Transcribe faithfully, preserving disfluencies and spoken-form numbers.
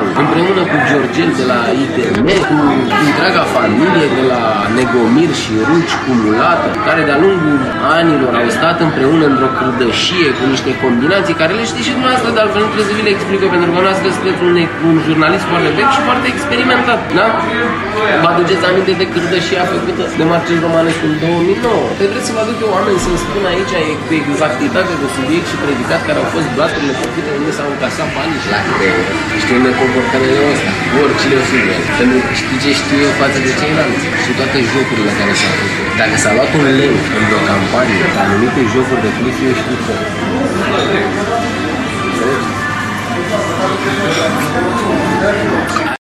Gang, împreună cu Georgel de la Internet, cu întreaga familie de la Negomir și Ruci cu Mulată, care de-a lungul anilor au stat împreună într-o crâdășie cu niște combinații care le știți și dumneavoastră, de altfel nu trebuie să vi le explic eu, pentru că dumneavoastră sunteți un, un jurnalist foarte vechi și foarte experimentat, da? Vă aduceți aminte de crâdășia făcută de Marcel Romanescu în două mii nouă. Trebuie să vă aduc eu oameni să-mi spun aici cu exactitate de subiect și predicat care au fost blaturile făcute unde s-au încasat banii și la câte știu necomportările ăsta, oricine o fi el. Pentru că știu ce știu eu față de ceilalți și toate jocurile care s-au făcut. Dacă s-a luat un leu în o campanie pe anumite jocuri de clip, eu știu că.